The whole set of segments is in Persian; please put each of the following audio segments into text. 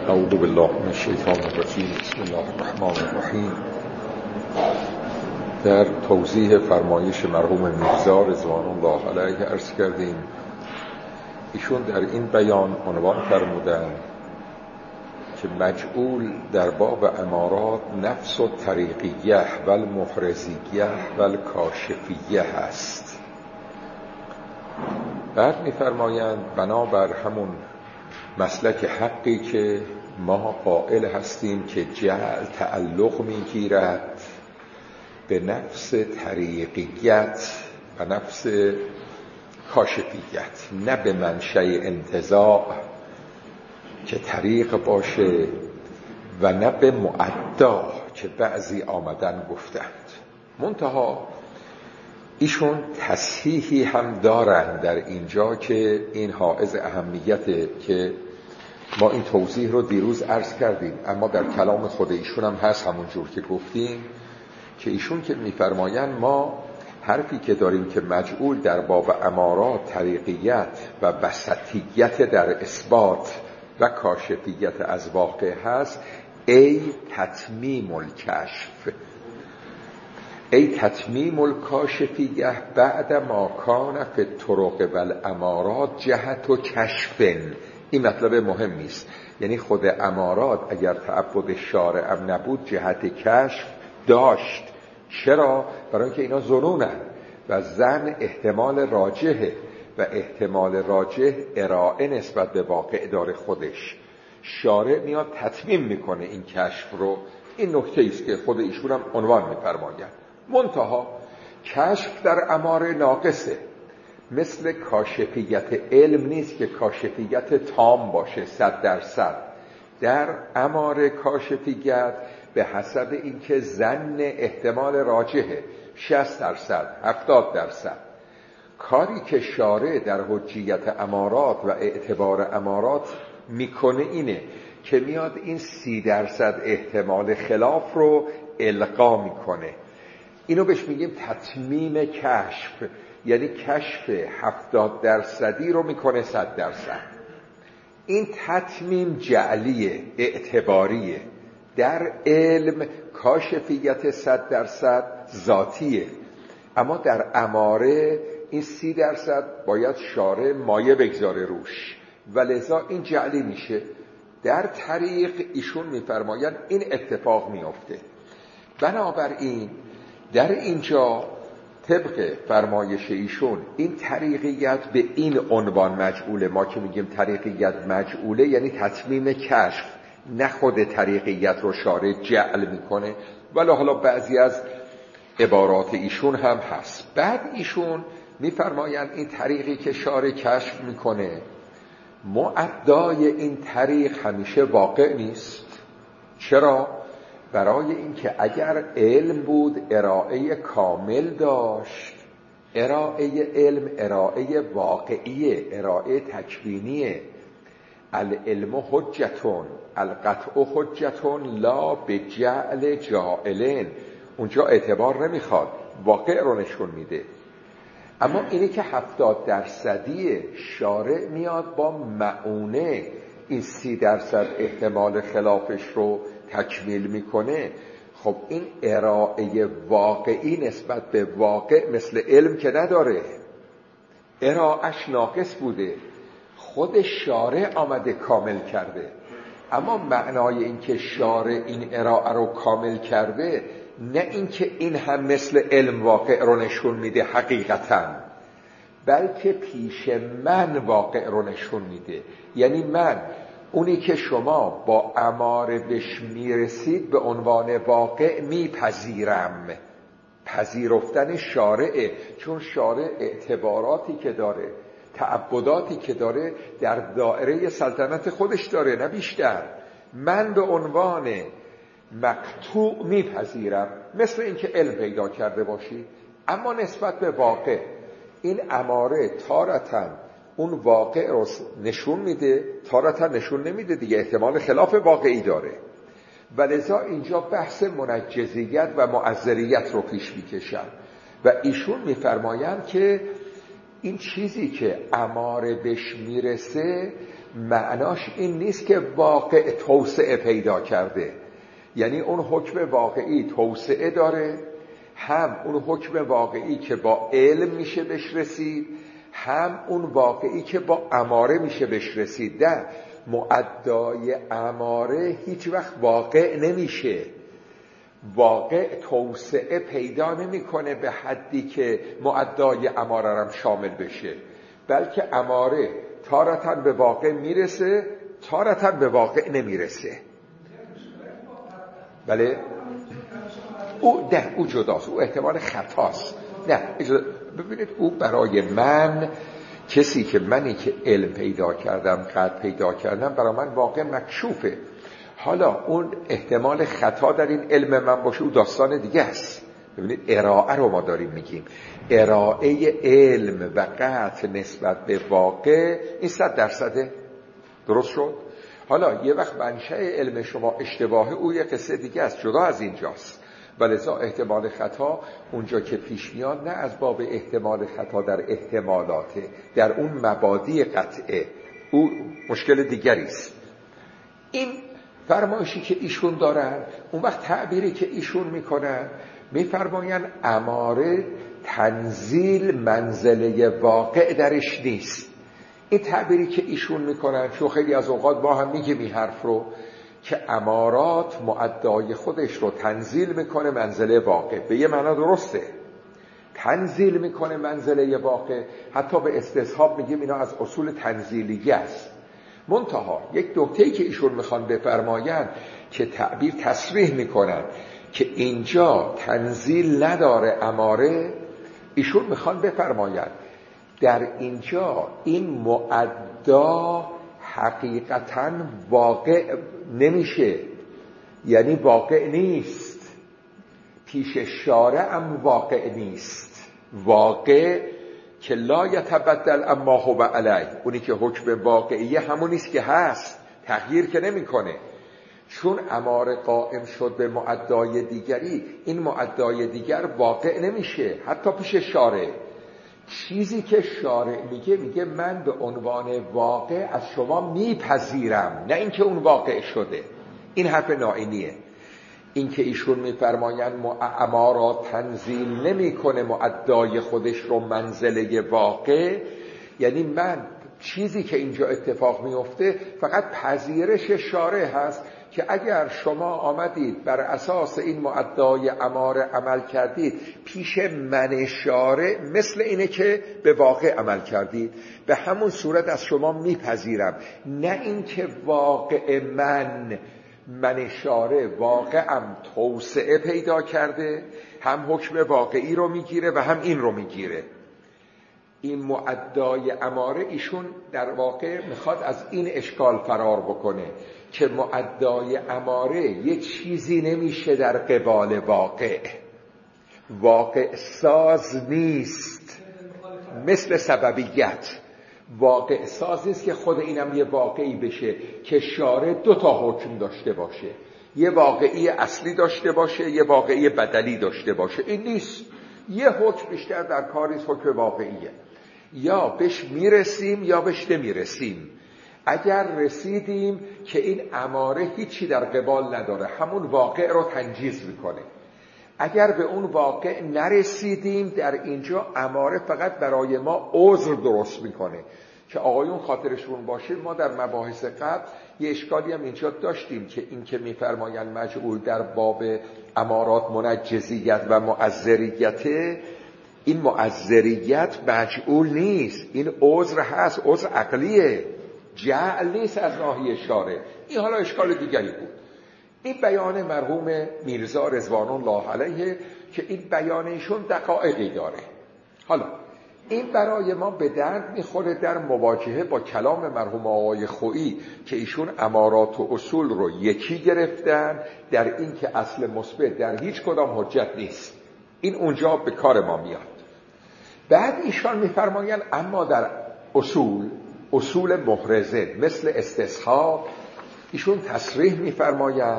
اعوذ بالله من الشیطان الرجیم. بسم الله الرحمن الرحیم. در توضیح فرمایش مرحوم میرزا رضوان الله علیه عرض کردیم ایشون در این بیان عنوان فرمودند که مجعول در باب امارات نفس و طریقیه و المحرزیه و الکاشفیه هست. بعد می‌فرمایند بنابر همون مسلک حقی که ما قائل هستیم که جعل تعلق می‌گیرد به نفس طریقیت و نفس کاشفیت، نه به منشأ انتزاع که طریق باشه و نه به معدا که بعضی آمدن گفتند. منتها ایشون تصحیحی هم دارن در اینجا که این حائز اهمیته که ما این توضیح رو دیروز عرض کردیم، اما در کلام خود ایشون هم هست همون جور که گفتیم که ایشون که میفرمایند ما حرفی که داریم که مجعول در باب امارات طریقیت و وسطیت در اثبات و کاشفیت از واقع هست، ای تتمیم الکشف، ای تتمیم الکاشفیه بعد ما کان فی الطرق و الامارات جهت و کشفن. این مطلب مهمی است، یعنی خود امارات اگر تعبد شارع ام نبود جهت کشف داشت. چرا؟ برای اینکه اینا ظنونن و ظن احتمال راجحه و احتمال راجح ارائه نسبت به واقع داره خودش. شارع میاد تتمیم میکنه این کشف رو. این نکته است که خود ایشون هم عنوان میفرمایند. منتها کشف در اماره ناقصه، مثل کاشفیت علم نیست که کاشفیت تام باشه 100%. در اماره کاشفیت به حسب اینکه ظن احتمال راجحه 60%، 70%. کاری که شارع در حجیت امارات و اعتبار امارات میکنه اینه که میاد این 30% احتمال خلاف رو القا میکنه. اینو بهش میگیم تتمیم کشف، یعنی کشف 70% رو میکنه 100%. این تتمیم جعلیه، اعتباریه. در علم کاشفیت 100% ذاتیه، اما در اماره این 30% باید شارع مایه بگذاره روش و لذا این جعلی میشه. در طریق ایشون میفرمایند این اتفاق میفته. بنابراین در اینجا طبق فرمایش ایشون این طریقیت به این عنوان مجعوله. ما که میگیم طریقیت مجعوله یعنی تتمیم کشف، نه خود طریقیت رو شارع جعل میکنه، ولی حالا بعضی از عبارات ایشون هم هست. بعد ایشون میفرمایند این طریقی که شارع کشف میکنه معدای این طریق همیشه واقع نیست. چرا؟ برای اینکه اگر علم بود ارائه کامل داشت. ارائه علم ارائه واقعیه، ارائه تکوینیه. العلم حجتون القطع حجتون لا به جعل جائلین. اونجا اعتبار نمیخواد، واقع رو نشون میده. اما اینی که 70% شارع میاد با معونه این 30% احتمال خلافش رو تکمیل میکنه. خب این ارائه واقعی نسبت به واقع مثل علم که نداره، ارائهش ناقص بوده، خود شارع آمده کامل کرده. اما معنای این که شارع این ارائه رو کامل کرده نه اینکه این هم مثل علم واقع رو نشون میده حقیقتاً، بلکه پیش من واقع رو نشون میده. یعنی من اونی که شما با اماره بهش میرسید به عنوان واقع میپذیرم. پذیرفتن شارعه، چون شارع اعتباراتی که داره، تعبداتی که داره در دائره سلطنت خودش داره، نه بیشتر. من به عنوان مقطوع میپذیرم، مثل اینکه علم پیدا کرده باشی. اما نسبت به واقع این اماره تارتاً اون واقع رو نشون میده، تارتاً نشون نمیده دیگه، احتمال خلاف واقعی داره. ولذا اینجا بحث منجزیت و معذریت رو پیش میکشن و ایشون میفرمایند که این چیزی که اماره بهش میرسه معناش این نیست که واقع توسعه پیدا کرده، یعنی اون حکم واقعی توسعه داره، هم اون حکم واقعی که با علم میشه بهش رسید، هم اون واقعی که با اماره میشه بهش رسید. نه، مؤدای اماره هیچ وقت واقع نمیشه، واقع توسعه پیدا نمیکنه به حدی که مؤدای اماره هم شامل بشه، بلکه اماره تارتاً به واقع میرسه، تارتاً به واقع نمیرسه. بله، او جداست، او احتمال خطاست. نه ببینید، او برای من، کسی که منی که علم پیدا کردم، قدر پیدا کردم، برای من واقع مکشوفه. حالا اون احتمال خطا در این علم من باشه، او داستان دیگه است. ببینید، ارائه رو ما داریم میگیم، ارائه علم و قطع نسبت به واقع این 100% درست شد. حالا یه وقت منشأ علم شما اشتباهه، او یه قصه دیگه است، جدا از اینجاست. ولذا احتمال خطا اونجا که پیش میاد، نه از باب احتمال خطا در احتمالاته، در اون مبادی قطعه، او مشکل دیگری است. این فرمایشی که ایشون دارن، اون وقت تعبیری که ایشون میکنن، میفرماین اماره تنزیل منزله واقع درش نیست. این تعبیری که ایشون میکنن، چون خیلی از اوقات با هم میگیم این حرف رو، که امارات مؤدای خودش رو تنزیل میکنه منزله واقع، به یه معنا درسته، تنزیل میکنه منزله واقع. حتی به استصحاب میگیم اینا از اصول تنزیلیه است. منتها یک نکته‌ای که ایشون میخوان بفرماین، که تعبیر تصریح میکنن که اینجا تنزیل نداره اماره، ایشون میخوان بفرماین در اینجا این مؤدا حقیقتاً واقع نمیشه، یعنی واقع نیست. پیش شارع هم واقع نیست، واقع که لا یتبدل اما هو علیه، اونی که حکم واقعیه همونیست که هست، تغییر که نمیکنه. چون اماره قائم شد به مؤدای دیگری، این مؤدای دیگر واقع نمیشه حتی پیش شارع. چیزی که شارع میگه من به عنوان واقع از شما میپذیرم، نه اینکه اون واقع شده. این حرف نائینیه. این که ایشون میفرماین امارات تنزیل نمیکنه مؤدای خودش رو منزله واقع، یعنی من چیزی که اینجا اتفاق میفته فقط پذیرش شارع هست، که اگر شما آمدید بر اساس این مؤدای اماره عمل کردید، پیش من شارع مثل اینه که به واقع عمل کردید، به همون صورت از شما میپذیرم. نه اینکه واقع من شارع واقعم توسعه پیدا کرده، هم حکم واقعی رو میگیره و هم این رو میگیره. این مؤدای اماره ایشون در واقع میخواد از این اشکال فرار بکنه که مؤدای اماره یه چیزی نمیشه در قبال واقع، واقع ساز نیست. مثل سببیت، واقع ساز نیست که خود اینم یه واقعی بشه که شارع 2 حکم داشته باشه، یه واقعی اصلی داشته باشه، یه واقعی بدلی داشته باشه. این نیست. یه حکم بیشتر در کاریست، حکم واقعیه. یا بهش میرسیم یا بهش نمیرسیم. اگر رسیدیم که این اماره هیچی در قبال نداره، همون واقع رو تنجیز میکنه. اگر به اون واقع نرسیدیم، در اینجا اماره فقط برای ما عذر درست میکنه. که آقایون خاطرشون باشه، ما در مباحث قبل یه اشکالی هم اینجا داشتیم که این که میفرماین مجعول در باب امارات منجزیت و معذریت، این معذریت مجعول نیست، این عذر هست، عذر عقلیه، جعل نیست از ناحیه شارع. این حالا اشکال دیگری بود. این بیان مرحوم میرزا رضوان الله علیه که این بیانشون دقایقی داره. حالا این برای ما به درد میخوره در مواجهه با کلام مرحوم آقای خویی که ایشون امارات و اصول رو یکی گرفتن، در این که اصل مثبت در هیچ کدام حجت نیست. این اونجا به کار ما میاد. بعد ایشان میفرمایند اما در اصول محرزه مثل استصحاب، ایشون تصریح میفرمایند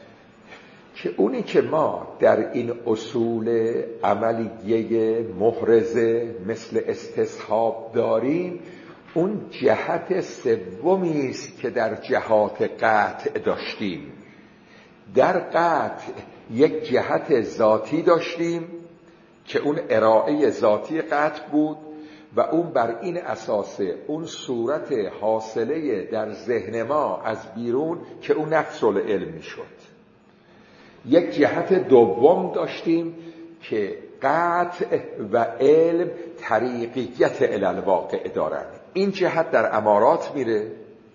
که اونی که ما در این اصول عملیه محرزه مثل استصحاب داریم، اون جهت سومی است که در جهات قطع داشتیم. در قطع یک جهت ذاتی داشتیم که اون ارائه ذاتی قطع بود و اون بر این اساس اون صورت حاصله در ذهن ما از بیرون که اون نقص العلم میشد. یک جهت دوم داشتیم که قطع و علم طریقیت الالواقع دارند. این جهت در امارات میره.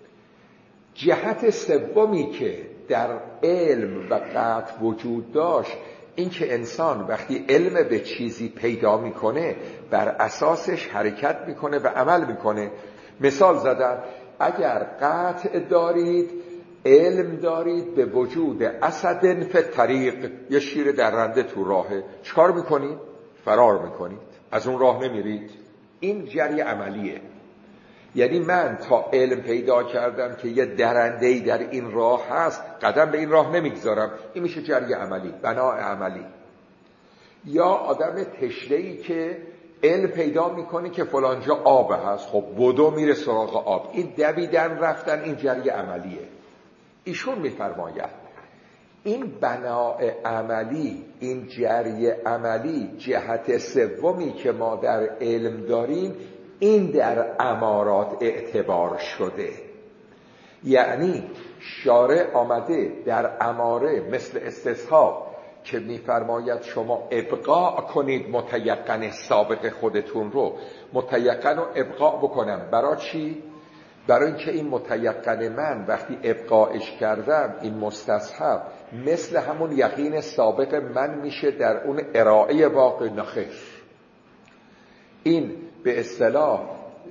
جهت سومی که در علم و قطع وجود داشت این که انسان وقتی علم به چیزی پیدا میکنه بر اساسش حرکت میکنه و عمل میکنه. مثال زدن، اگر قطع دارید، علم دارید به وجود اسد فی الطریق، یه شیر درنده تو راهه، چکار میکنید؟ فرار میکنید، از اون راه نمیرید. این جری عملیه. یعنی من تا علم پیدا کردم که یه درنده‌ای در این راه هست، قدم به این راه نمیگذارم. این میشه جری عملی، بناء عملی. یا آدم تشنه‌ای که علم پیدا میکنه که فلانجا آب هست، خب بدو میره سراغ آب. این دویدن رفتن، این جری عملیه. ایشون میفرماید این بناء عملی، این جری عملی، جهت سومی که ما در علم داریم، این در امارات اعتبار شده. یعنی شارع آمده در اماره مثل استصحاب که میفرماید شما ابقاء کنید متیقن سابق خودتون رو. متیقن رو ابقاء بکنم برای چی؟ برای اینکه این متیقن من وقتی ابقاءش کردم، این مستصحب مثل همون یقین سابق من میشه در اون ارائه واقع. نخیر، این به اصطلاح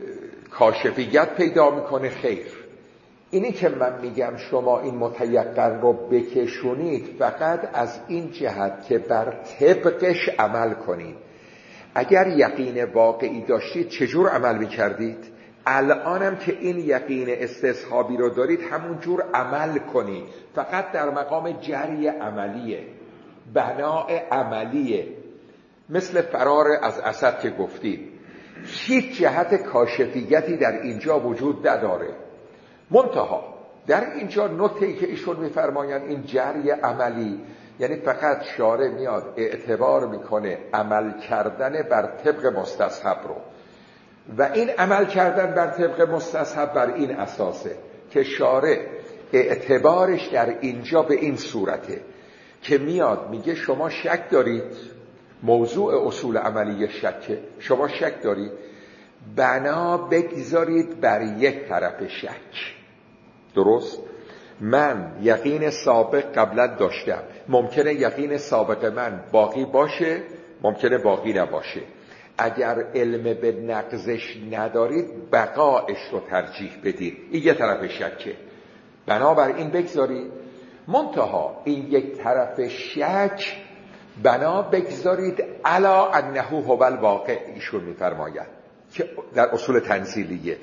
کاشفیت پیدا میکنه. خیر، اینی که من میگم شما این متیقن رو بکشونید فقط از این جهت که بر طبقش عمل کنید. اگر یقین واقعی داشتید چجور عمل میکردید؟ الانم که این یقین استصحابی رو دارید همون جور عمل کنید، فقط در مقام جری عملیه، بناء عملیه. مثل فرار از اسد که گفتید، هیچ جهت کاشفیتی در اینجا وجود نداره. منتها در اینجا نکته‌ای که ایشون میفرمایند این جری عملی، یعنی فقط شارع میاد اعتبار میکنه عمل کردن بر طبق مستصحب رو، و این عمل کردن بر طبق مستصحب بر این اساسه که شارع اعتبارش در اینجا به این صورته که میاد میگه شما شک دارید، موضوع اصول عملی شکه، شما شک دارید، بنا بگذارید بر یک طرف شک. درست؟ من یقین سابق قبلا داشتم، ممکنه یقین سابق من باقی باشه، ممکنه باقی نباشه. اگر علم به نقضش ندارید بقایش رو ترجیح بدید، این یه طرف شکه، بنابراین بگذارید. منتها این یک طرف شک بنا بگذارید علا انه هو الواقع. ایشون میفرماید که در اصول تنزیلیه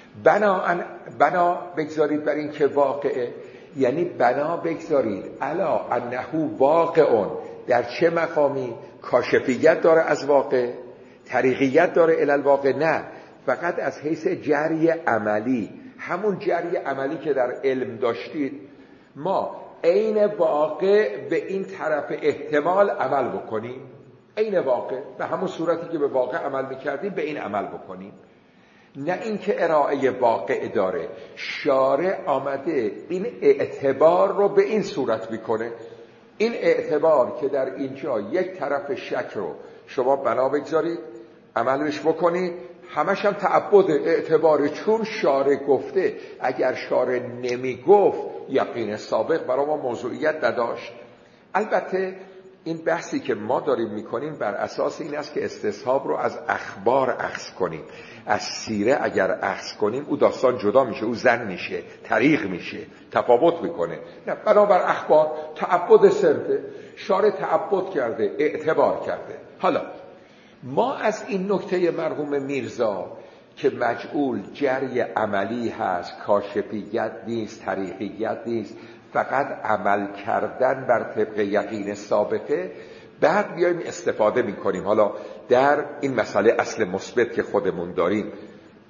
بنا بگذارید بر این که واقعه، یعنی بنا بگذارید علا انه واقعون. در چه مقامی؟ کاشفیت داره از واقع، طریقیت داره الی الواقع؟ نه، فقط از حیث جری عملی، همون جری عملی که در علم داشتید. ما عین واقع به این طرف احتمال عمل بکنیم، عین واقع به همون صورتی که به واقع عمل میکردیم به این عمل بکنیم. نه اینکه ارائه واقع داره، شارع آمده این اعتبار رو به این صورت میکنه. این اعتبار که در اینجا یک طرف شک رو شما بنا بگذارید عملش بکنید، همش هم تعبد اعتبار، چون شارع گفته. اگر شارع نمی گفت یقین سابق برای ما موضوعیت نداشت. البته این بحثی که ما داریم میکنیم بر اساس این است که استصحاب رو از اخبار اخذ کنیم. از سیره اگر اخذ کنیم او داستان جدا میشه، او زن میشه، طریق میشه، تفاوت میکنه. نه، بنابر اخبار تعبد سرده، شارع تعبد کرده، اعتبار کرده. حالا ما از این نکته مرحوم میرزا که مجعول جری عملی هست، کاشفیت نیست، طریقیت نیست، فقط عمل کردن بر طبق یقین سابقه، بعد بیایم استفاده میکنیم. حالا در این مسئله اصل مثبت که خودمون داریم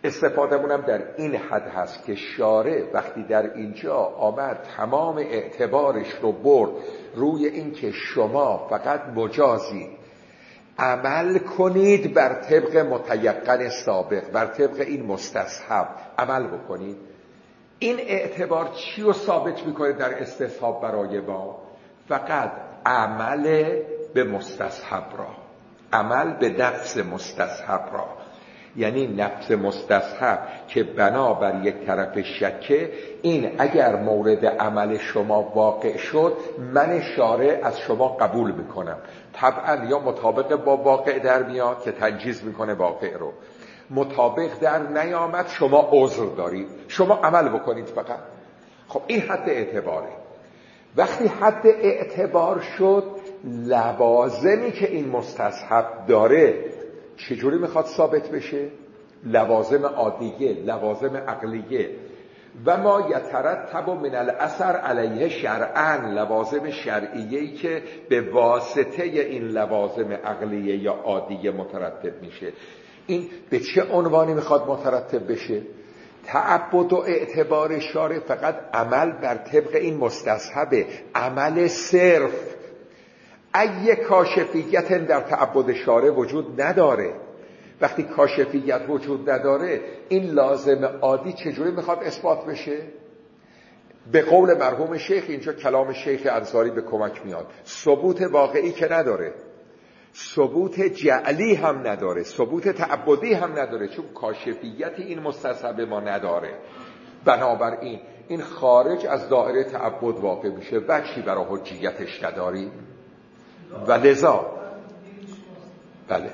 استفاده‌مونم در این حد هست که شارع وقتی در اینجا آمد تمام اعتبارش رو برد روی این که شما فقط مجازید عمل کنید بر طبق متیقن سابق، بر طبق این مستصحب عمل بکنید. این اعتبار چی رو ثابت میکنه در استصحاب برای ما؟ فقط عمل به مستصحب را، عمل به نفس مستصحب را. یعنی نفس مستصحب که بنابر یک طرف شکه، این اگر مورد عمل شما واقع شد، من شارع از شما قبول میکنم. طبعا یا مطابق با واقع در میاد که تنجیز میکنه واقع رو، مطابق در نیامد شما عذر دارید، شما عمل بکنید فقط. خب این حد اعتباره. وقتی حد اعتبار شد، لوازمی که این مستصحب داره چجوری میخواد ثابت بشه؟ لوازم عادیه، لوازم عقلیه. و ما یترتب من الاثر علیه شرعا، لوازم شرعیه‌ای که به واسطه این لوازم عقلیه یا عادیه مترتب میشه. این به چه عنوانی میخواد مترتب بشه؟ تعبد و اعتبار شارع فقط عمل بر طبق این مستصحبه، عمل صرف. ای کاشفیت در تعبد شارع وجود نداره. وقتی کاشفیت وجود نداره، این لازم عادی چجوری میخواد اثبات بشه؟ به قول مرحوم شیخ، اینجا کلام شیخ انصاری به کمک میاد، ثبوت واقعی که نداره، ثبوت جعلی هم نداره، ثبوت تعبدی هم نداره، چون کاشفیت این مستصحب ما نداره. بنابراین این خارج از دایره تعبد واقع میشه، وجهی برای حجیتش نداری. و لذا بله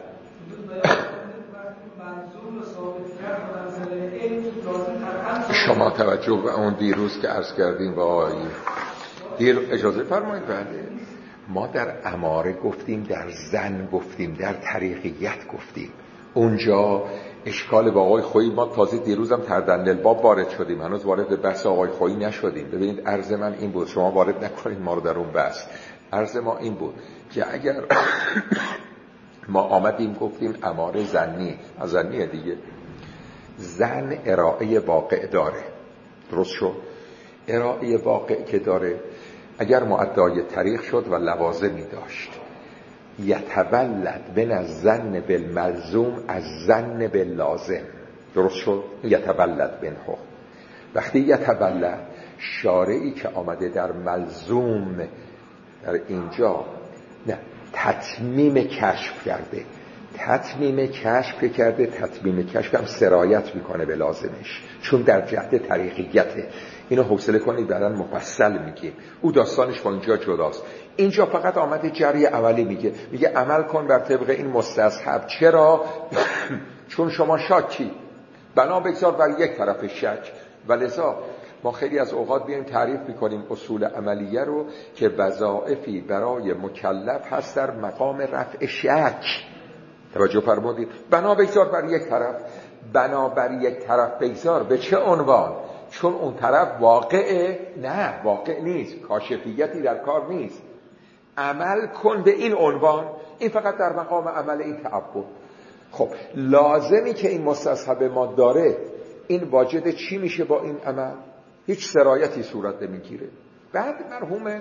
شما توجه به اون دیروز که عرض کردیم با اجازه فرمایید. بله ما در اماره گفتیم، در زن گفتیم، در طریقیت گفتیم. اونجا اشکال با آقای خویی، ما تازه دیروزم تردندل باب وارد شدیم، هنوز وارد به بحث آقای خویی نشدیم. ببینید عرض من این بود، شما وارد نکنید ما رو در اون بحث. عرض ما این بود که اگر ما آمدیم گفتیم اماره زنی، از زنیه دیگه، زن ارائه واقع داره، درست شد؟ ارائه واقع که داره، اگر مؤدای طریق شد و لوازمی داشت، یتولد من از زن بالملزوم از زن باللازم، درست شد؟ یتولد منه. وقتی یتولد، شارعی که آمده در ملزوم در اینجا نه تتمیم کشف کرده، تتمیم کشف کرده، تتمیم کشف هم سرایت میکنه به لازمش، چون در جهت طریقیته. اینو حوصله کنید بعداً مفصل میگیم، او داستانش با اینجا جداست. اینجا فقط آمده جری اولی میگه عمل کن بر طبق این مستصحب. چرا؟ چون شما شاکی، بنا بگذار بر یک طرف شک. ولذا ما خیلی از اوقات بیایم تعریف میکنیم اصول عملیه رو که وظایفی برای مکلف هست در مقام رفع شک. توجه فرمودید؟ بنا بگذار بر یک طرف، بنا بر یک طرف بگذار به چه عنوان؟ چون اون طرف واقعه؟ نه واقع نیست، کاشفیتی در کار نیست. عمل کن به این عنوان، این فقط در مقام عمل این تعبد. خب لازمی که این مستصحب ما داره، این واجد چی میشه با این عمل؟ هیچ سرایتی صورت نمیگیره. بعد مرحوم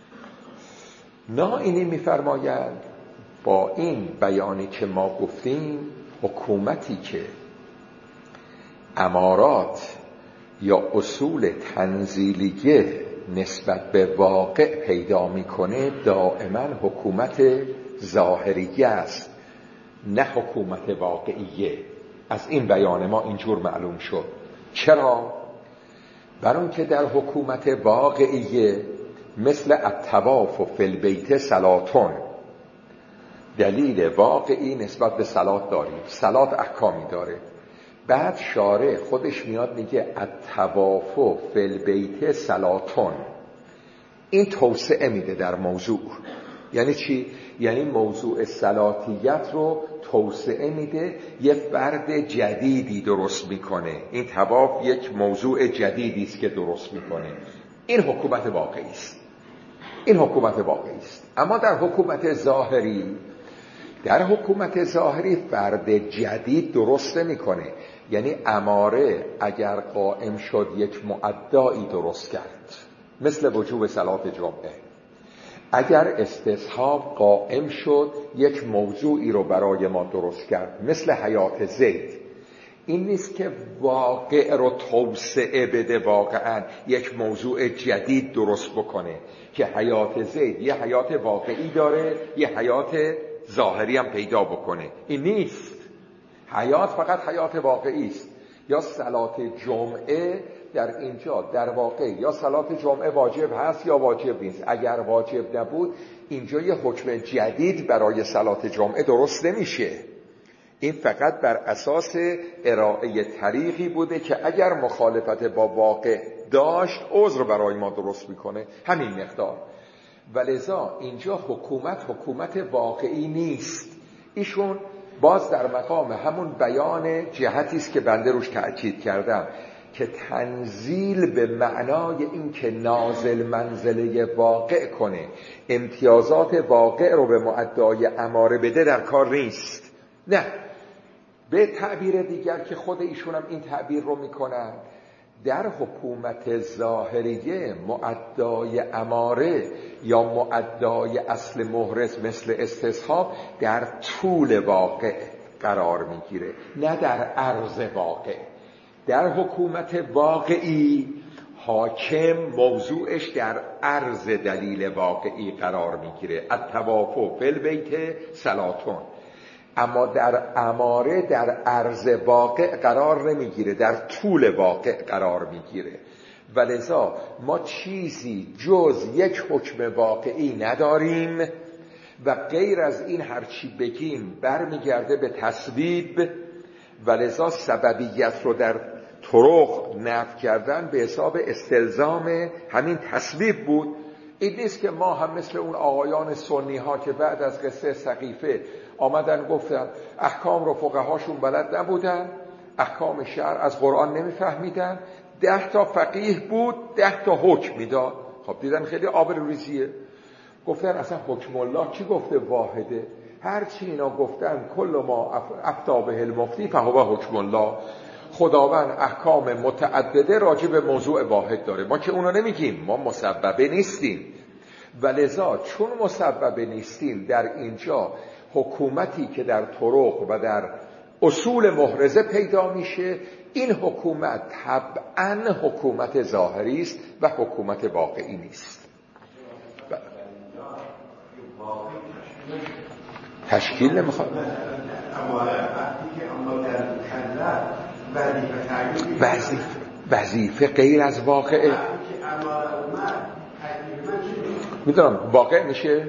نائینی میفرمایند با این بیانی که ما گفتیم، حکومتی که امارات یا اصول تنزیلیه نسبت به واقع پیدا میکنه، دائما حکومت ظاهریه است، نه حکومت واقعیه. از این بیان ما اینجور معلوم شد. چرا؟ برای اینکه در حکومت واقعیه مثل الطواف فی البیت صلاتون، دلیل واقعی نسبت به صلات داریم، صلات احکامی داره. بعد شارع خودش میاد میگه الطواف فی البیت صلاتون، این توسعه میده در موضوع. یعنی چی؟ یعنی موضوع صلاتیت رو توسعه میده، یه فرد جدیدی درست میکنه. این طواف یک موضوع جدیدی است که درست میکنه. این حکومت واقعی است، این حکومت واقعی است. اما در حکومت ظاهری، در حکومت ظاهری فرد جدید درست نمیکنه، یعنی اماره اگر قائم شد یک مؤدایی درست کرد، مثل وجوب صلات جمعه. اگر استصحاب قائم شد یک موضوعی رو برای ما درست کرد، مثل حیات زید. این نیست که واقع رو توسعه بده، واقعا یک موضوع جدید درست بکنه که حیات زید یه حیات واقعی داره، یه حیات ظاهری هم پیدا بکنه. این نیست. حیات فقط حیات واقعی است. یا صلات جمعه در اینجا در واقع یا صلات جمعه واجب هست یا واجب نیست. اگر واجب نبود اینجا یه حکم جدید برای صلات جمعه درست نمیشه. این فقط بر اساس ارائه طریقی بوده که اگر مخالفت با واقع داشت عذر برای ما درست میکنه، همین مقدار. ولذا اینجا حکومت واقعی نیست. ایشون باز در مقام همون بیان جهتی است که بنده روش تأکید کردم که تنزیل به معنای این که نازل منزله واقع کنه، امتیازات واقع رو به مؤدای اماره بده در کار نیست. نه، به تعبیر دیگر که خود ایشون هم این تعبیر رو میکنن، در حکومت ظاهریه مؤدای اماره یا مؤدای اصل محرز مثل استصحاب در طول واقع قرار میگیره، نه در عرض واقع. در حکومت واقعی حاکم موضوعش در عرض دلیل واقعی قرار میگیره، التوافق فی البیت صلاتون. اما در اماره در عرض واقع قرار نمیگیره، در طول واقع قرار میگیره. ولذا ما چیزی جز یک حکم واقعی نداریم و غیر از این هرچی بگیم برمیگرده به تسبیب. ولذا سببیت رو در طرق نفی کردن به حساب استلزام همین تسبیب بود. این نیست که ما هم مثل اون آقایان سنی ها که بعد از قصه سقیفه آمدن گفتن احکام رو فقهاشون بلد نبودن، احکام شرع از قرآن نمیفهمیدن، 10 تا فقیه بود 10 تا حکم میداد. خب دیدن خیلی آبروریزیه. گفتن اصلا حکم الله کی گفته واحده؟ هر چی اینا گفتن کل ما افتا به المفتی فهو حکم الله. خداوند احکام متعدده راجع به موضوع واحد داره، ما که اونو نمیگیم، ما مسببه نیستیم. ولذا چون مسببه نیستیم در اینجا حکومتی که در طرق و در اصول محرزه پیدا میشه، این حکومت طبعاً حکومت ظاهری است و حکومت واقعی نیست. تشکیل نمیخواد. وظیفه غیر از واقعه. میدونم واقع میشه.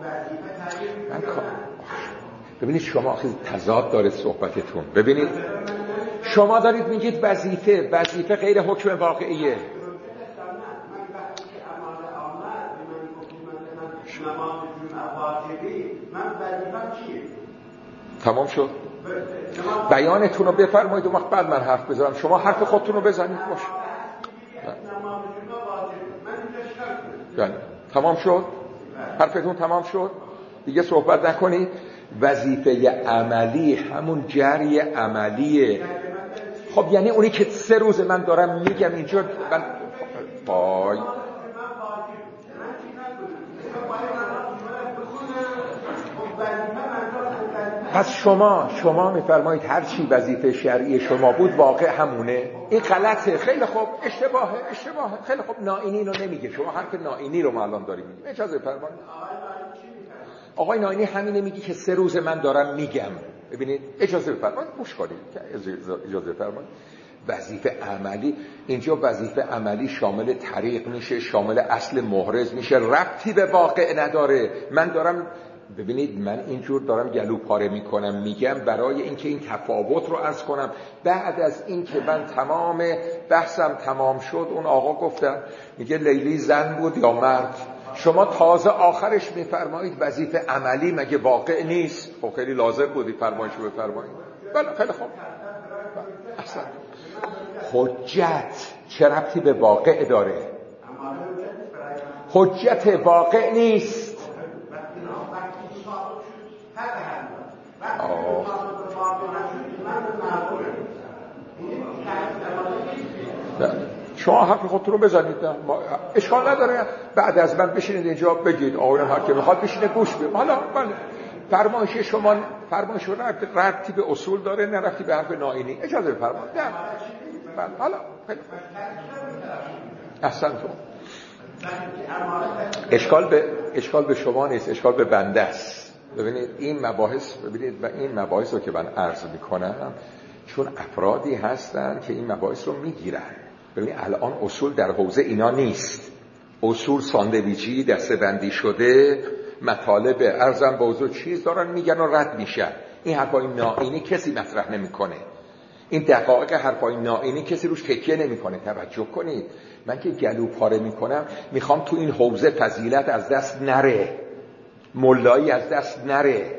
ببینید شما آخه تضاد داره صحبتتون. ببینید شما دارید میگید وظیفه غیر حکم واقعیه. تمام شد. بیانتون رو بفرمایید و بعد من حرف بزنم. شما حرف خودتون رو بزنید. باش یعنی تمام شد. حرفتون تمام شد. دیگه صحبت نکنید. وظیفه عملی همون جری عملیه. خب یعنی اونی که 3 روز من دارم میگم اینجا من وای پس شما میفرمایید هر چی وظیفه شرعی شما بود واقع همونه. این غلطه. خیلی خوب. اشتباهه. خیلی خوب. نائینی رو نمیگه. شما حرف نائینی رو ما الان داریم میگیم. اجازه بفرمایید. آقای نائینی همینه میگه که 3 روز من دارم میگم. ببینید اجازه بفرمایید. گوش کنید. اجازه بفرمایید. وظیفه عملی اینجا وظیفه عملی شامل طریق میشه، شامل اصل محرز میشه، ربطی به واقع نداره. من دارم ببینید من اینجور دارم گلو پاره میکنم میگم برای اینکه این تفاوت رو عرض کنم. بعد از اینکه من تمام بحثم تمام شد اون آقا گفتن میگه لیلی زن بود یا مرد. شما تازه آخرش میفرمایید وظیفه عملی مگه واقع نیست؟ خب خیلی لازم بودی فرمایشو بفرمایید. بله خیلی خوب. احسن. حجت چه ربطی به واقع داره؟ حجت واقع نیست. شما حرف خودتون رو بزنید، اشکال نداره. بعد از من بشینید اینجا بگید، آقایان هر کی میخواد بشینه گوش بده. حالا بله، فرمایش شما فرمایش ربطی به اصول داره، نه ربطی به حرف نائینی. اجازه بفرمایید. بله حالا احسن تو اشکال به شما نیست، اشکال به بنده است. ببینید این مباحث رو که من عرض میکنم، چون افرادی هستن که این مباحث رو میگیرن. ببینید الان اصول در حوزه اینا نیست. اصول ساندویچی دسته‌بندی شده، مطالب ارزم به حضور چیز دارن میگن و رد میشن. این حرفای نائینی کسی مطرح نمیکنه. این دقایق حرفای نائینی کسی روش تکیه نمیکنه. توجه کنید، من که گلو پاره میکنم میخوام تو این حوزه فضیلت از دست نره، ملایی از دست نره.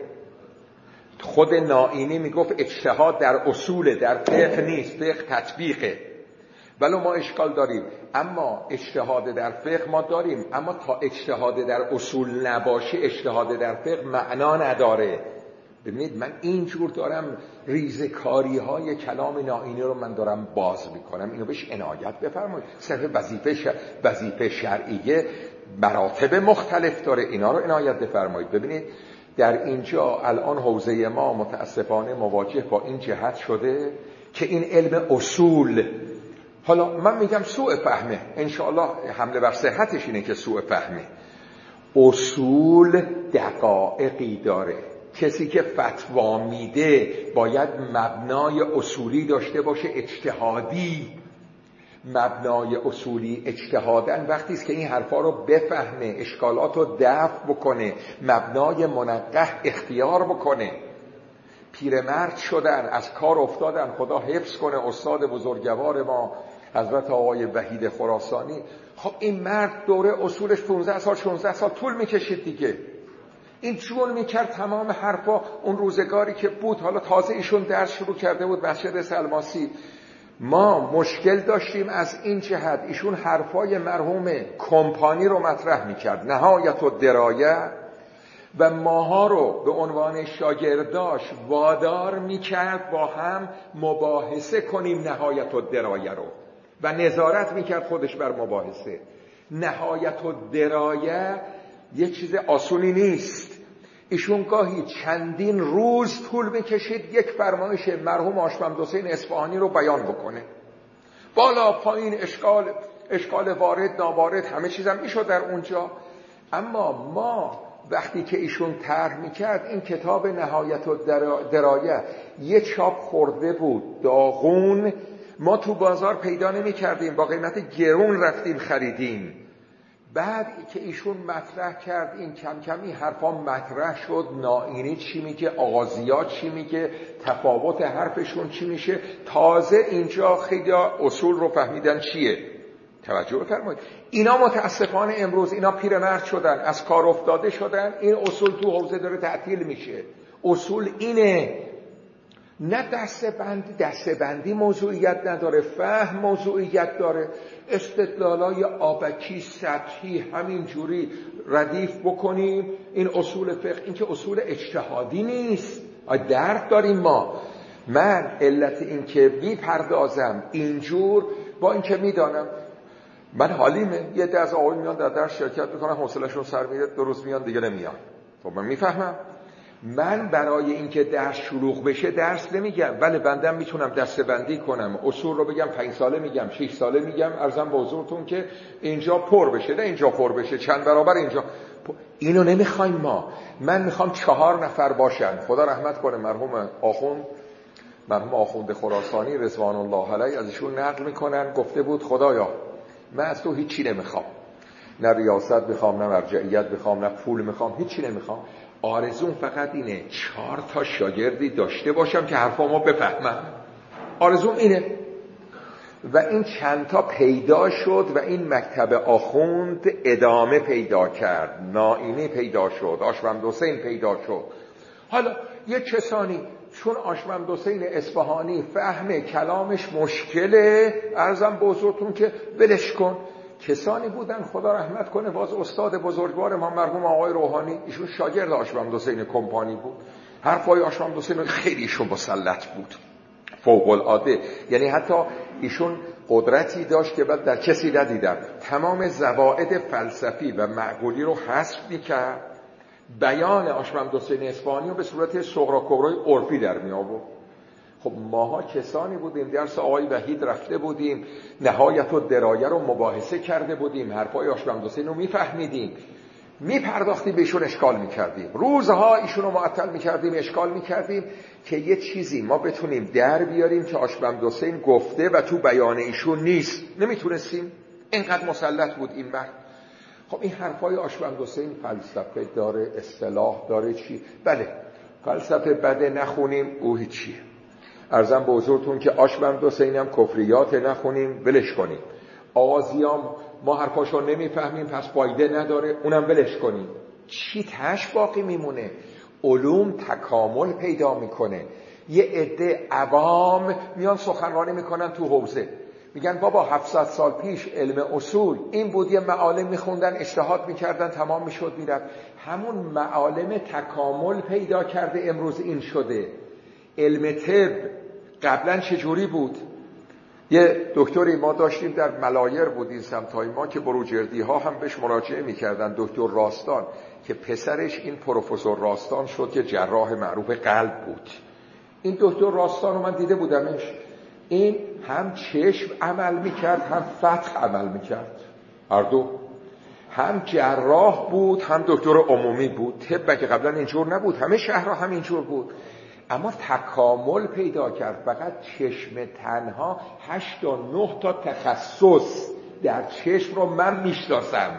خود نائینی میگفت اجتهاد در اصول، در فقه نیست، فقه تطبیقه. ولو ما اشکال داریم، اما اجتهاد در فقه ما داریم، اما تا اجتهاد در اصول نباشه اجتهاد در فقه معنا نداره. ببینید من اینجور دارم ریزکاری های کلام نائینی رو من دارم باز میکنم. اینو بهش عنایت بفرمایید. صرف وظیفه شرعیه مراتب مختلف داره، اینا رو عنایت بفرمایید. ببینید در اینجا الان حوزه ما متاسفانه مواجه با این جهت شده که این علم اصول، حالا من میگم سوء فهمه، انشاءالله حمله بر صحتش اینه که سوء فهمه. اصول دقایقی داره. کسی که فتوا میده باید مبنای اصولی داشته باشه، اجتهادی. مبنای اصولی اجتهادن وقتی است که این حرفا رو بفهمه، اشکالات رو دفع بکنه، مبنای منقح اختیار بکنه. پیرمرد شدن، از کار افتادن، خدا حفظ کنه استاد بزرگوار ما حضرت آقای وحید خراسانی. خب این مرد دوره اصولش 15 سال 16 سال طول میکشید دیگه. این جون میکرد تمام حرفا اون روزگاری که بود. حالا تازه ایشون درس شروع کرده بود مسجد سلماسی. ما مشکل داشتیم از این جهت، ایشون حرفای مرحوم کمپانی رو مطرح میکرد، نهایت الدرایه، و ماها رو به عنوان شاگرداش وادار میکرد با هم مباحثه کنیم نهایت الدرایه رو، و نظارت میکرد خودش بر مباحثه. نهایت الدرایه یه چیز آسونی نیست. ایشون گاهی چندین روز طول میکشید یک فرمایش مرحوم هاشم‌حمد حسین اصفهانی رو بیان بکنه. بالا پایین اشکال وارد ناوارد همه چیزم میشد در اونجا. اما ما وقتی که ایشون طرح میکرد این کتاب نهایت الدرایه یه چاپ خورده بود داغون، ما تو بازار پیدا نمیکردیم، با قیمت گرون رفتیم خریدیم. بعد که ایشون مطرح کرد این کم کم این حرفا مطرح شد، نائینی چی میگه، آغازیات چی میگه، تفاوت حرفشون چی میشه، تازه اینجا خیلی اصول رو فهمیدن چیه. توجه بفرمایید. اینا متاسفانه امروز اینا پیرمرد شدن، از کار افتاده شدن، این اصول تو حوزه داره تعطیل میشه. اصول اینه، نه دسته‌بندی موضوعیت نداره، فهم موضوعیت داره. استدلالای آبکی سطحی همینجوری ردیف بکنیم، این اصول فقه، این که اصول اجتهادی نیست. درد داریم ما. من علت این که میپردازم اینجور با این که میدانم من حالیمه، یه ده از آقای میان در درس شرکت میکنن، حوصله‌شون سر میره، 2 روز میان دیگه نمیان. خب من میفهمم. من برای اینکه درس شلوغ بشه درس نمیگم، ولی بندم میتونم دسته‌بندی کنم، اصول رو بگم 5 ساله میگم، 6 ساله میگم، عرضم به حضورتون که اینجا پر بشه، نه اینجا پر بشه، چند برابر اینجا. اینو نمیخوایم ما. من میخوام 4 نفر باشن. خدا رحمت کنه مرحوم آخوند خراسانی رضوان الله علیه، از ایشون نقل میکنن، گفته بود خدایا من از تو هیچی نمیخوام، نه ریاست میخوام، نه مرجعیت میخوام، نه پول میخوام، هیچی نمیخوام. آرزوم فقط اینه 4 تا شاگردی داشته باشم که حرفامو بفهمم. آرزوم اینه. و این چند تا پیدا شد و این مکتب آخوند ادامه پیدا کرد. نائینی پیدا شد، هاشم‌حمد حسین پیدا شد. حالا یه کسانی چون هاشم‌حمد حسین اصفهانی فهم کلامش مشکله، عرضم به حضورتون که ولش کن. کسانی بودن خدا رحمت کنه، باز استاد بزرگوار ما مرحوم آقای روحانی، ایشون شاگرد هاشم‌حمد حسین کمپانی بود. حرفای هاشم‌حمد حسین خیلی ایشون مسلط بود، فوق العاده. یعنی حتی ایشون قدرتی داشت که بعد در کسی ندیدم. تمام زوائد فلسفی و معقولی رو حذف می‌کرد، بیان آشممد حسین اصفهانی رو به صورت صغرا کبرای عرفی در می آورد. خب ماها کسانی بودیم درس آقای وحید رفته بودیم، نهایت و درایه رو مباحثه کرده بودیم، حرفای آشممد حسین رو میفهمیدیم، میپرداختیم بهشون، اشکال میکردیم، روزها ایشون رو معطل میکردیم، اشکال میکردیم که یه چیزی ما بتونیم در بیاریم که آشممد حسین گفته و تو بیان ایشون نیست. نمیتونستیم، اینقدر مسلط بود این مرد. خب این حرفای آشممد حسین فلسفه داره، اصطلاح داره، چی؟ بله، فلسفه بده نخونیم او هیچیه. عرضم به حضورتون که آشممد حسین هم کفریات نخونیم، ولش کنیم. آغازیام ما حرفاشو نمیفهمیم پس فایده نداره، اونم ولش کنیم. چی تش باقی میمونه؟ علوم تکامل پیدا میکنه. یه عده عوام میان سخنرانی میکنن تو حوزه، میگن بابا 700 سال پیش علم اصول این بود، یه معالم میخوندن، اجتهاد میکردن، تمام میشد میرفت. همون معالم تکامل پیدا کرده، امروز این شده. علم طب قبلا چجوری بود؟ یه دکتری ما داشتیم در ملایر بود این سمتای ما که بروجردی ها هم بهش مراجعه میکردن، دکتر راستان، که پسرش این پروفسور راستان شد که جراح معروف قلب بود. این دکتر راستان رو من دیده بودمش، این هم چشم عمل میکرد هم فتح عمل میکرد، هر دو. هم جراح بود هم دکتر عمومی بود. طب که قبلا اینجور نبود، همه شهرها هم اینجور بود، اما تکامل پیدا کرد. فقط چشم تنها 8 تا 9 تا تخصص در چشم رو من میشناسم،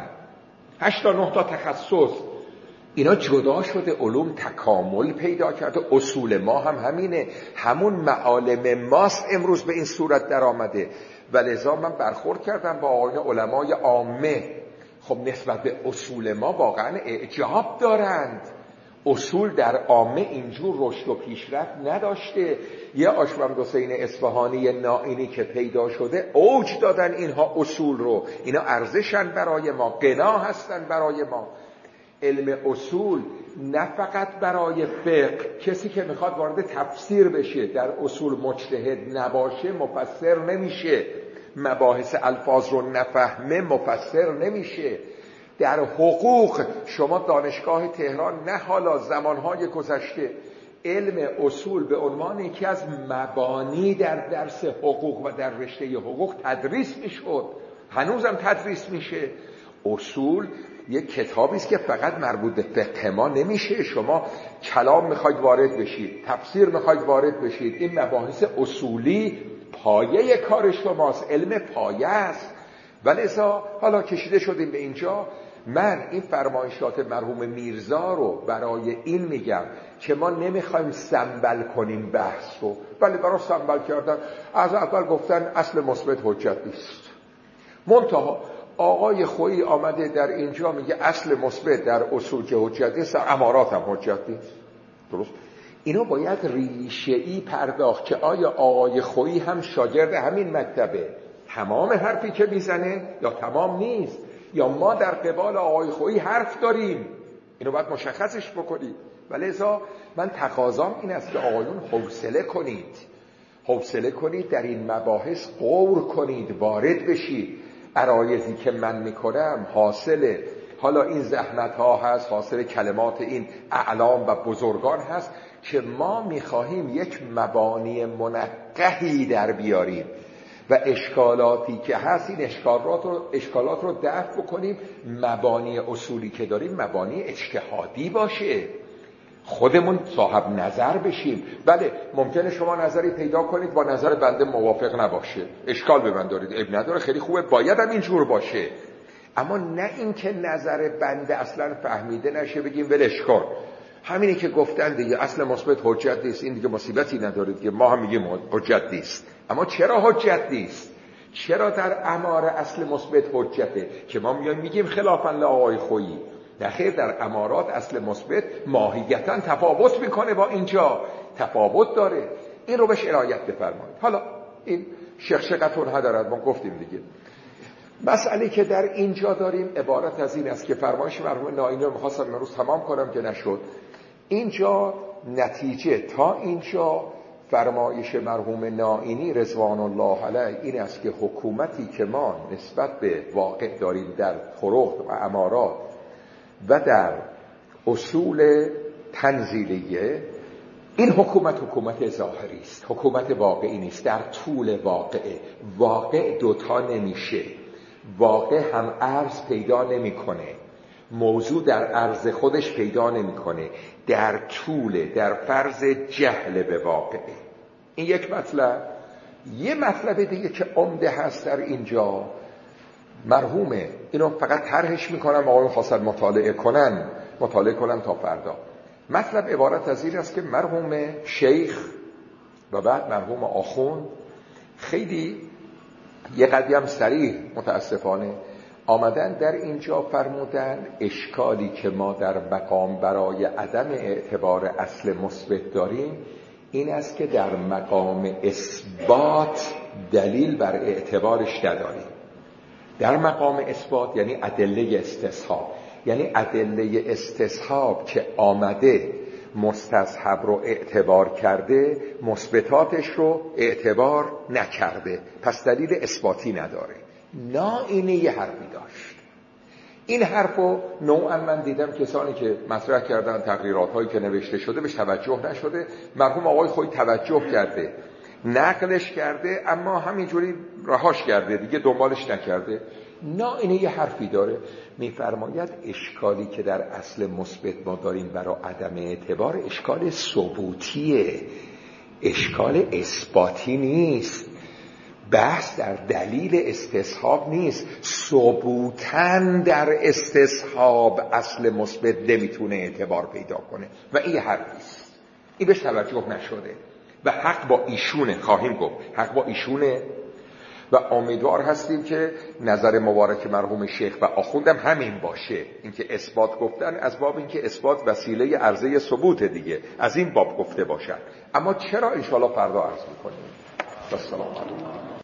8 تا 9 تا تخصص. اینا جدا شده، علوم تکامل پیدا کرده. اصول ما هم همینه، همون معالم ماست امروز به این صورت در آمده. ولذا من برخورد کردم با آقایان علمای عامه. خب نسبت به اصول ما واقعا اعجاب دارند. اصول در عامه اینجور رشد و پیشرفت نداشته. یه آشممد حسین اصفهانی نائینی که پیدا شده، اوج دادن اینها اصول رو. اینا ارزشن برای ما، غنا هستن برای ما. علم اصول نه فقط برای فقه، کسی که میخواد وارد تفسیر بشه در اصول مجتهد نباشه مفسر نمیشه، مباحث الفاظ رو نفهمه مفسر نمیشه. در حقوق شما دانشگاه تهران، نه حالا زمانهای گذشته، علم اصول به عنوان یکی از مبانی در درس حقوق و در رشته حقوق تدریس میشد، هنوزم تدریس میشه. اصول یک کتابی است که فقط مربوط به فقه ما نمیشه. شما کلام میخواید وارد بشید، تفسیر میخواید وارد بشید، این مباحث اصولی پایه کار شماست، علم پایه است. ولذا حالا کشیده شدیم به اینجا. من این فرمایشات مرحوم میرزا رو برای این میگم که ما نمیخوایم سنبل کنیم بحث رو. ولی برای سنبل کردن از اول گفتن اصل مثبت حجت نیست. منتها آقای خویی آمده در اینجا میگه اصل مثبت در اصول که حجت نیست، در امارات هم حجت نیست. درست؟ اینو باید ریشه‌ای پرداخت که آیا آقای خویی هم شاگرد همین مکتبه، تمام حرفی که میزنه یا تمام نیست، یا ما در قبال آقای خویی حرف داریم. اینو باید مشخصش بکنید. ولذا من تقاضام این است که آقایون حوصله کنید در این مباحث، غور کنید، وارد بشید. عرایضی که من میکنم حاصل حالا این زحمت ها هست، حاصل کلمات این اعلام و بزرگان هست که ما میخواهیم یک مبانی منقحی در بیاریم و اشکالاتی که هست این اشکالات رو دفع بکنیم. مبانی اصولی که داریم مبانی اجتهادی باشه، خودمون صاحب نظر بشیم. بله ممکنه شما نظری پیدا کنید با نظر بنده موافق نباشه، اشکال به من دارید، عیب نداره، خیلی خوبه، باید هم اینجور باشه. اما نه این که نظر بنده اصلا فهمیده نشه بگیم ولش کن، همینی که گفتن دیگه اصل مثبت حجت نیست، این دیگه مصیبتی نداره دیگه، ما هم میگیم حجت نیست. اما چرا حجت نیست؟ چرا در اماره اصل مثبت حجته که ما میگیم خلافاً لآقای خویی؟ نه خیر، در امارات اصل مثبت ماهیتاً تفاوت میکنه، با اینجا تفاوت داره. این رو بهش عنایت بفرمایید. حالا این شقشقتون ندارد، ما گفتیم دیگه. مسئله که در اینجا داریم عبارت از این است که فرمایش مرحوم نائینی رو می‌خواستم امروز تمام کنم که نشد. اینجا نتیجه تا اینجا فرمایش مرحوم نائینی رضوان الله علیه این است که حکومتی که ما نسبت به واقع داریم در طرق و امارات و در اصول تنزیلیه، این حکومت ظاهری است، حکومت واقعی نیست. در طول واقع دوتا نمیشه، واقع هم عرض پیدا نمیکنه، موضوع در عرض خودش پیدا نمیکنه، در طول، در فرض جهل به واقع. این یک مطلب. یه مطلب دیگه که عمده هست در اینجا، مرحومه اینو فقط طرحش میکنم آقایون خواستن مطالعه کنن تا فردا. مطلب عبارت از این است که مرحوم شیخ و بعد مرحوم آخوند خیلی یه قدیم صریح متاسفانه آمدن در اینجا فرمودن اشکالی که ما در مقام برای عدم اعتبار اصل مثبت داریم این است که در مقام اثبات دلیل بر اعتبارش نداریم. در مقام اثبات یعنی ادله استصحاب، یعنی ادله استصحاب که آمده مستصحب رو اعتبار کرده، مثبتاتش رو اعتبار نکرده، پس دلیل اثباتی نداره. نائینی یه حرفی داشت. این حرفو نوعا من دیدم کسانی که مطرح کردن تقریرات‌هایی که نوشته شده بهش توجه نشده. مرحوم آقای خودی توجه کرده، نقلش کرده، اما همینجوری رهاش کرده، دیگه دنبالش نکرده. نائینی یه حرفی داره، میفرماید اشکالی که در اصل مثبت ما داریم برای عدم اعتبار اشکال ثبوتیه، اشکال اثباتی نیست. بحث در دلیل استصحاب نیست، ثبوتاً در استصحاب اصل مثبت نمیتونه اعتبار پیدا کنه و این حرفیست. این بهش توجه نشده و حق با ایشونه، خواهیم گفت حق با ایشونه و امیدوار هستیم که نظر مبارک مرحوم شیخ و آخوندم همین باشه. اینکه اثبات گفتن از باب اینکه اثبات وسیله عرضه ثبوت دیگه، از این باب گفته باشن. اما چرا انشاءالله فردا عرض میکنیم. السلام علیکم.